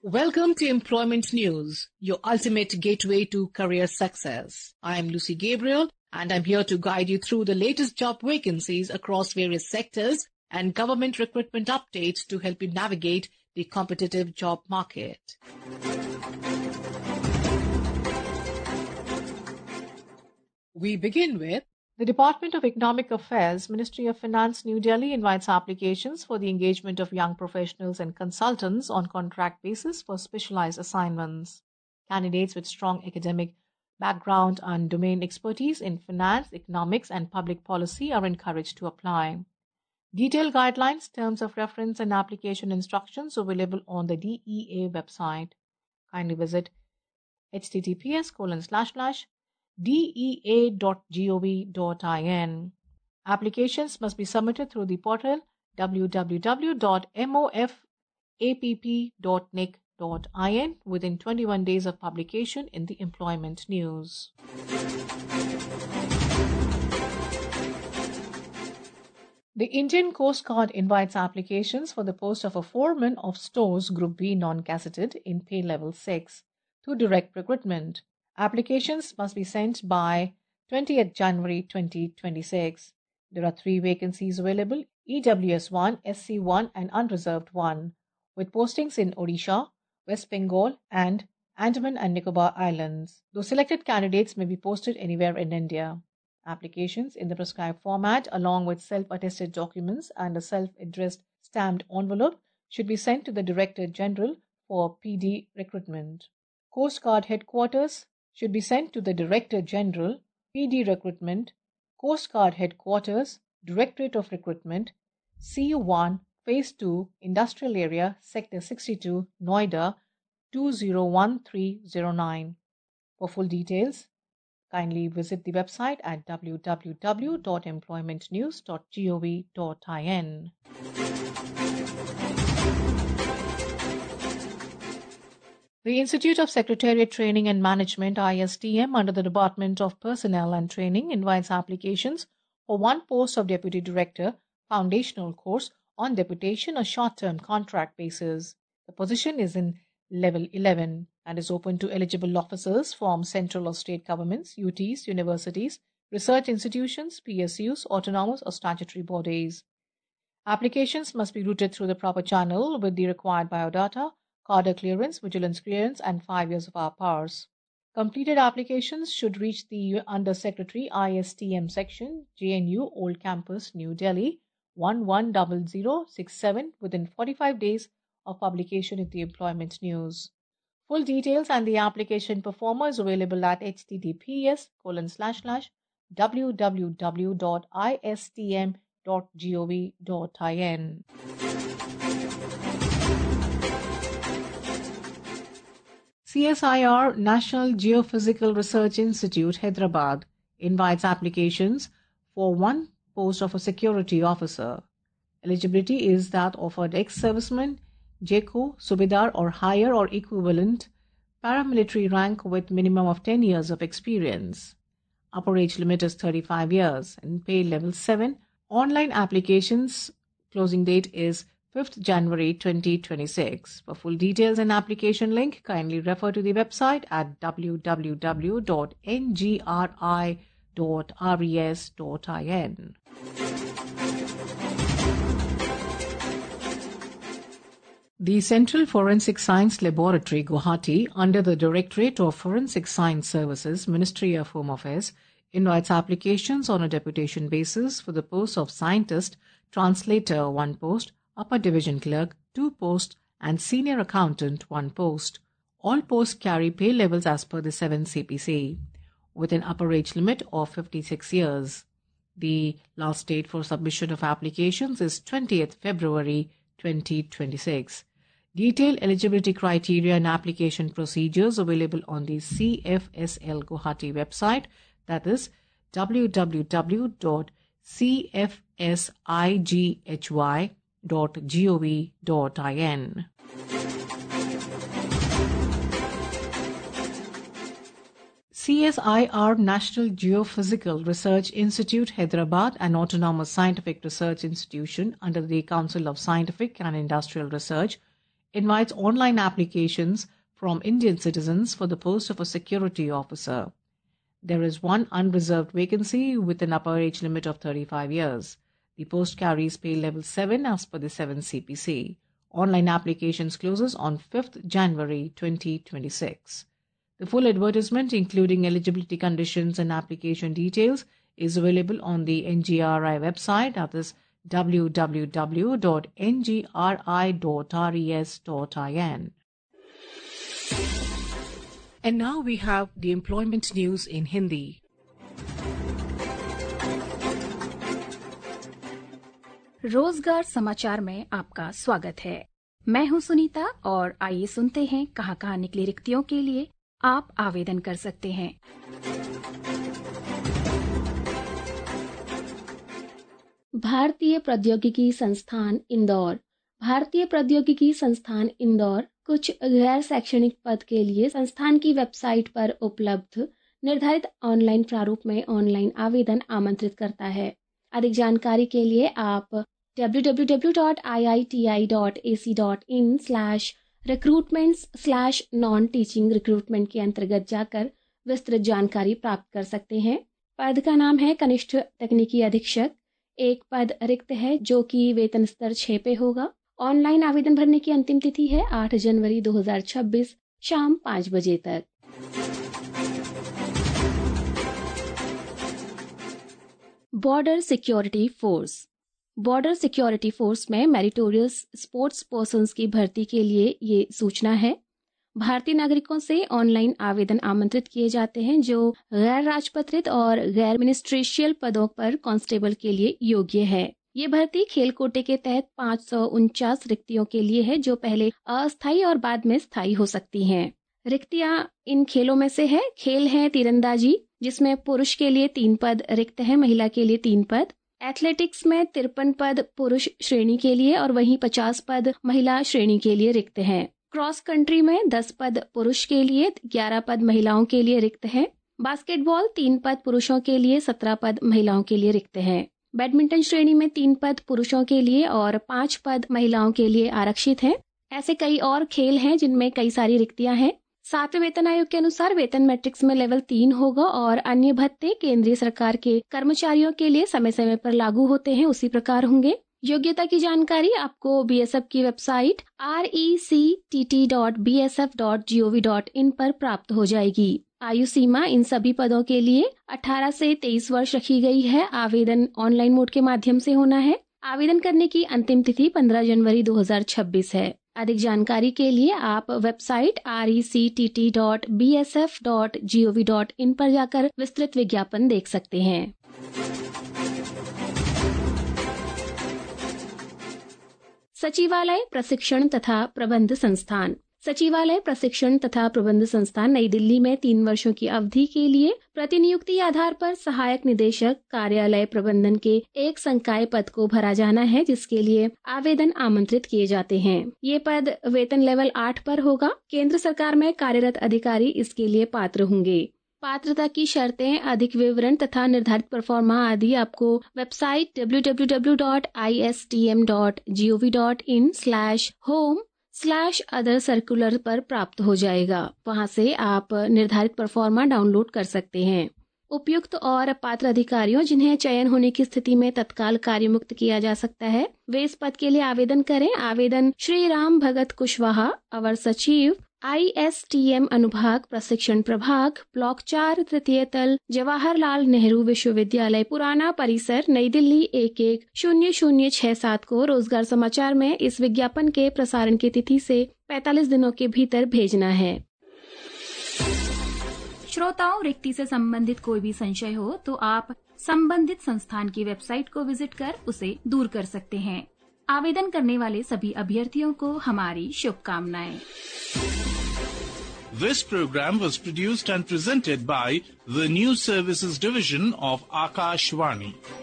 Welcome to Employment News, your ultimate gateway to career success. I am Lucy Gabriel, and I'm here to guide you through the latest job vacancies across various sectors and government recruitment updates to help you navigate the competitive job market. We begin with the Department of Economic Affairs, Ministry of Finance, New Delhi invites applications for the engagement of young professionals and consultants on contract basis for specialized assignments. Candidates with strong academic background and domain expertise in finance, economics, and public policy are encouraged to apply. Detailed guidelines, terms of reference, and application instructions available on the DEA website. Kindly visit https://dea.gov.in. Applications must be submitted through the portal www.mofapp.nic.in within 21 days of publication in the Employment News. The Indian Coast Guard invites applications for the post of a foreman of stores Group B non-gazetted in pay level 6 to direct recruitment. Applications must be sent by 20th January 2026. There are 3 vacancies available: EWS 1, SC 1 and Unreserved 1, with postings in Odisha, West Bengal and Andaman and Nicobar Islands, though selected candidates may be posted anywhere in India. Applications in the prescribed format along with self-attested documents and a self-addressed stamped envelope should be sent to the Director General for PD recruitment. Coast Guard Headquarters should be sent to the Director General, PD Recruitment, Coast Guard Headquarters, Directorate of Recruitment, CU1, Phase 2, Industrial Area, Sector 62, Noida, 201309. For full details, kindly visit the website at www.employmentnews.gov.in. The Institute of Secretariat Training and Management ISTM under the Department of Personnel and Training invites applications for one post of Deputy Director, Foundational Course on deputation or short-term contract basis. The position is in Level 11 and is open to eligible officers from central or state governments, UTs, universities, research institutions, PSUs, autonomous or statutory bodies. Applications must be routed through the proper channel with the required biodata, cadre clearance, vigilance clearance, and 5 years of our powers. Completed applications should reach the Under Secretary ISTM section, JNU Old Campus, New Delhi, 110067 within 45 days of publication in the Employment News. Full details and the application performer is available at https://www.istm.gov.in. CSIR National Geophysical Research Institute, Hyderabad, invites applications for one post of a security officer. Eligibility is that of an ex-serviceman, JECO, Subedar or higher or equivalent paramilitary rank with minimum of 10 years of experience. Upper age limit is 35 years and pay level 7. Online applications closing date is 5th January 2026. For full details and application link, kindly refer to the website at www.ngri.res.in. The Central Forensic Science Laboratory, Guwahati, under the Directorate of Forensic Science Services, Ministry of Home Affairs, invites applications on a deputation basis for the post of Scientist, Translator 1 post, Upper Division Clerk 2 post, and Senior Accountant 1 post. All posts carry pay levels as per the 7 CPC, with an upper age limit of 56 years. The last date for submission of applications is 20th February 2026. Detailed eligibility criteria and application procedures available on the CFSL Guwahati website, that is www.cfsighy.gov.in. CSIR National Geophysical Research Institute, Hyderabad, an autonomous scientific research institution under the Council of Scientific and Industrial Research, invites online applications from Indian citizens for the post of a security officer. There is one unreserved vacancy with an upper age limit of 35 years. The post carries pay level 7 as per the 7 CPC. Online applications closes on 5th January 2026. The full advertisement, including eligibility conditions and application details, is available on the NGRI website, that is www.ngri.res.in. And now we have the employment news in Hindi. रोजगार समाचार में आपका स्वागत है। मैं हूं सुनीता और आइए सुनते हैं कहां निकली रिक्तियों के लिए आप आवेदन कर सकते हैं। भारतीय प्रौद्योगिकी संस्थान इंदौर। भारतीय प्रौद्योगिकी संस्थान इंदौर कुछ गैर शैक्षणिक पद के लिए संस्थान की वेबसाइट पर उपलब्ध निर्धारित ऑनलाइन प्रारूप में ऑनलाइन आवेदन आमंत्रित करता है। अधिक जानकारी के लिए आप www.iiti.ac.in/recruitments/non-teaching recruitment के अंतर्गत जाकर विस्तृत जानकारी प्राप्त कर सकते हैं। पद का नाम है कनिष्ठ तकनीकी अधीक्षक। एक पद रिक्त है जो कि वेतन स्तर 6 पे होगा। ऑनलाइन आवेदन भरने की अंतिम तिथि है 8 जनवरी 2026 शाम 5 बजे तक। Border security force. Border security force में मेरिटोरियस स्पोर्ट्स पर्सन्स की भर्ती के लिए ये सूचना है। भारतीय नागरिकों से ऑनलाइन आवेदन आमंत्रित किए जाते हैं जो गैर राजपत्रित और गैर मिनिस्ट्रेशियल पदों पर कांस्टेबल के लिए योग्य है। ये भर्ती खेल कोटे के तहत 549 रिक्तियों के लिए है जो पहले अस्थायी और बाद में स्थायी हो सकती हैं। रिक्तियां इन खेलों में से है। खेल है तीरंदाजी जिसमें पुरुष के लिए 3 पद रिक्त है, महिला के लिए 3 पद। एथलेटिक्स में 53 पद पुरुष श्रेणी के लिए और वहीं 50 पद महिला श्रेणी के लिए रिक्त हैं। क्रॉस कंट्री में 10 पद पुरुष के लिए, 11 पद महिलाओं के लिए रिक्त है। बास्केटबॉल 3 पद पुरुषों के लिए, 17 पद महिलाओं के लिए रिक्त है। बैडमिंटन श्रेणी में 3 पद पुरुषों के लिए और 5 पद महिलाओं के लिए आरक्षित हैं। ऐसे कई और खेल हैं जिनमें कई सारी रिक्तियां हैं। 7वें वेतन आयोग के अनुसार वेतन मैट्रिक्स में लेवल 3 होगा और अन्य भत्ते केंद्रीय सरकार के कर्मचारियों के लिए समय समय पर लागू होते हैं उसी प्रकार होंगे। योग्यता की जानकारी आपको बीएसएफ की वेबसाइट rect.bsf.gov.in पर प्राप्त हो जाएगी। आयु सीमा इन सभी पदों के लिए 18 से 23 वर्ष रखी गई है। आवेदन ऑनलाइन मोड के माध्यम से होना है। आवेदन करने की अंतिम तिथि 15 जनवरी 2026 है। अधिक जानकारी के लिए आप वेबसाइट rect.bsf.gov.in पर जाकर विस्तृत विज्ञापन देख सकते हैं। सचिवालय प्रशिक्षण तथा प्रबंध संस्थान। सचिवालय प्रशिक्षण तथा प्रबंध संस्थान नई दिल्ली में 3 वर्षों की अवधि के लिए प्रतिनियुक्ति आधार पर सहायक निदेशक कार्यालय प्रबंधन के एक संकाय पद को भरा जाना है जिसके लिए आवेदन आमंत्रित किए जाते हैं। ये पद वेतन लेवल 8 पर होगा। केंद्र सरकार में कार्यरत अधिकारी इसके लिए पात्र होंगे। पात्रता की शर्तें, अधिक विवरण तथा निर्धारित परफॉर्मा आदि आपको वेबसाइट www.istm.gov.in/home/other circular पर प्राप्त हो जाएगा। वहां से आप निर्धारित परफॉर्मा डाउनलोड कर सकते हैं। उपयुक्त और पात्र अधिकारियों जिन्हें चयन होने की स्थिति में तत्काल कार्य मुक्त किया जा सकता है वे इस पद के लिए आवेदन करें। आवेदन श्री राम भगत कुशवाहा, अवर सचिव, ISTM अनुभाग प्रशिक्षण प्रभाग, ब्लॉक 4, तृतीय तल, जवाहरलाल नेहरू विश्वविद्यालय, पुराना परिसर, नई दिल्ली 110067 को रोजगार समाचार में इस विज्ञापन के प्रसारण की तिथि से 45 दिनों के भीतर भेजना है। श्रोताओं, रिक्ति से संबंधित कोई भी संशय हो तो आप संबंधित संस्थान की वेबसाइट को विजिट कर उसे दूर कर सकते हैं। आवेदन करने वाले सभी अभ्यर्थियों को हमारी शुभकामनाएं। This program was produced and presented by the News Services Division of Akashvani.